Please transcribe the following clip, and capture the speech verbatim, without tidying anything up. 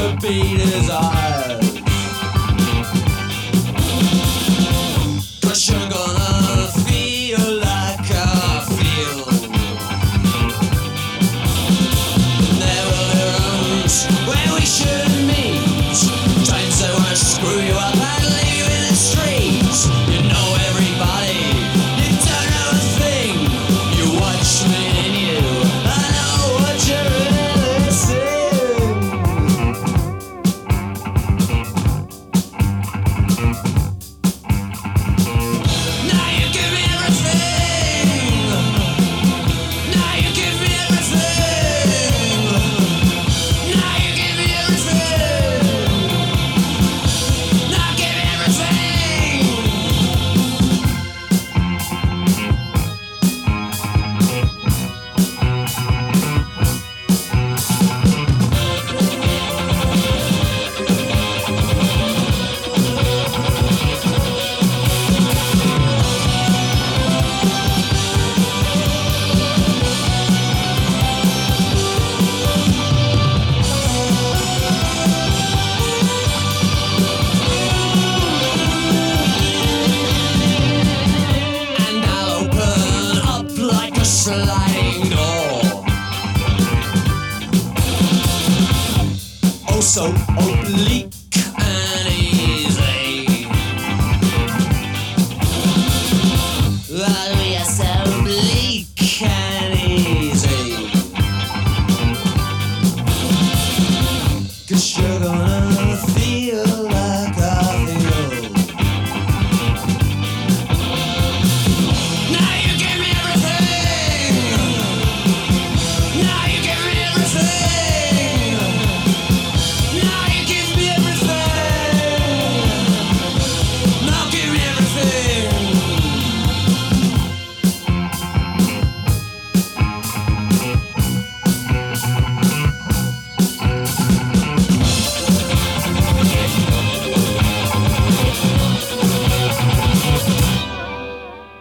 to be desired. 'Cause you're gonna feel like I feel. There will be rooms where we shouldn't meet, trains that wanna screw you up and leave you in the streets. You know everybody, you don't know a thing. You watch me and you, I know what you're really seeing. Now you give me everything. Now you give me everything. Now you give me everything. Now give me everything. And I'll open up like a sliding door. Oh, so oblique and easy. Oh, yes, oblique and easy. 'Cause you're gonna